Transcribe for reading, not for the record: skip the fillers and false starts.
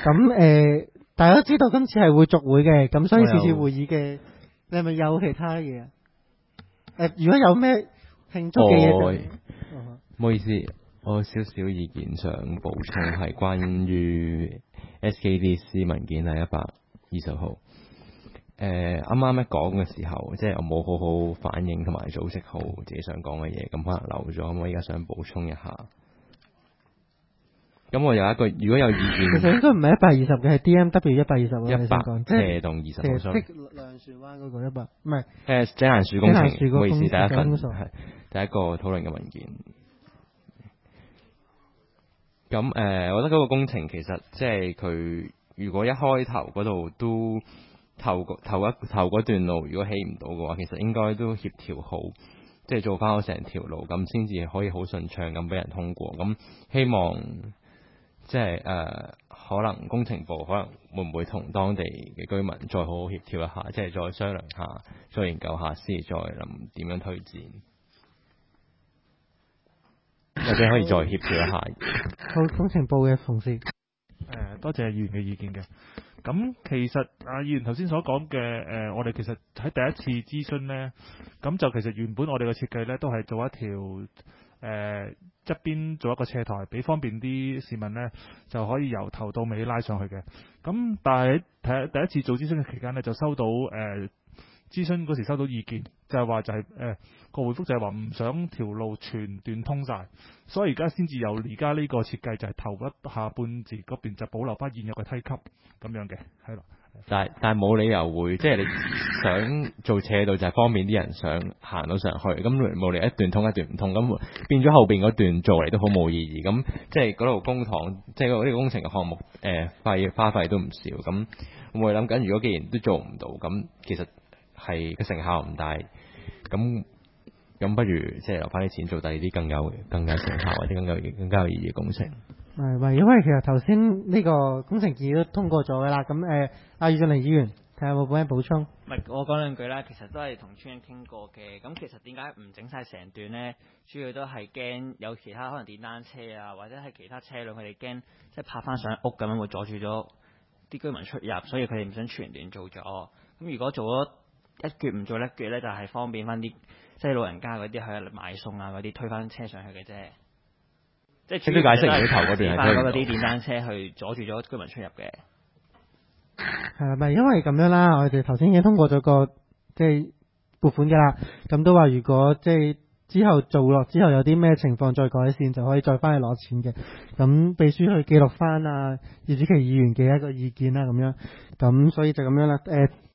咁大家都知道今次係會續會嘅，咁所以次次會議嘅，你係咪有其他嘢啊？如果有咩慶祝嘅嘢就， 唔好意思，我有少少意見想補充，係關於 SKDC 文件係120號。啱啱一講嘅時候，即係我冇好好反應同埋組織好自己想講嘅嘢，咁可能漏咗，咁我而家想補充一下。咁我有一個，如果有意見， 其實應該唔係120嘅，係 DMW 120 100斜洞20號， 即兩船灣嗰個100，唔係井欄樹工程，唔好意思，第一份係第一個討論嘅文件。咁我覺得嗰個工程其實即係佢如果一開頭嗰度都頭嗰段路如果起唔到嘅話，其實應該都協調好，即係做翻好成條路，咁先至可以好順暢咁俾人通過。咁希望即係可能工程部可能會唔會同當地嘅居民再好好協調一下，即係再商量下，再研究下先，再諗點樣推薦，或者可以再協調一下。 好，工程部嘅同事， 多謝議員嘅意見嘅。咁其實議員頭先所講嘅我哋其實喺第一次諮詢呢，咁就其實原本我哋嘅設計呢都係做一條側邊做一個斜台，俾方便啲市民呢就可以由頭到尾拉上去嘅。咁但係第一次做諮詢嘅期間呢，就收到諮詢嗰時收到意見，就係話個回覆就係話唔想條路全段通晒，所以而家先至有而家呢個設計，就係頭一下半截嗰邊就保留翻現有嘅梯級咁樣嘅，係啦。 但係冇理由會，即係你想做斜道就係方便啲人想行到上去，咁冇理由一段通一段唔通，咁變咗後邊嗰段做嚟都好冇意義。咁即係嗰度公帑，即係呢個工程嘅項目花費都唔少。咁我會諗緊，如果既然都做唔到，咁其實係個成效唔大，咁不如即係留翻啲錢做第二啲更有成效或者更加有意義嘅工程。 係，因為其實頭先呢個工程建議都通過咗㗎啦。咁阿余振麟議員睇下有冇咩補充？ 唔係，我講兩句啦。其實都係同村傾過嘅。咁其實點解唔整晒成段呢？主要都係驚有其他可能電單車啊，或者係其他車輛，佢哋驚即係泊翻上屋咁樣會阻住咗啲居民出入，所以佢哋唔想全段做咗。咁如果做咗一橛唔做一橛咧，就係方便翻啲即係老人家嗰啲去買餸啊嗰啲推翻車上去嘅啫。即係主要解釋唔到頭嗰段係嗰啲電單車去阻住咗居民出入嘅。 係咪因為咁樣啦？我哋頭先已經通過咗個即係撥款㗎啦。咁都話如果即係之後做落之後有啲咩情況再改善，就可以再翻去攞錢嘅。咁秘書去記錄翻葉子琪議員嘅一個意見啦，咁樣。咁所以就咁樣啦。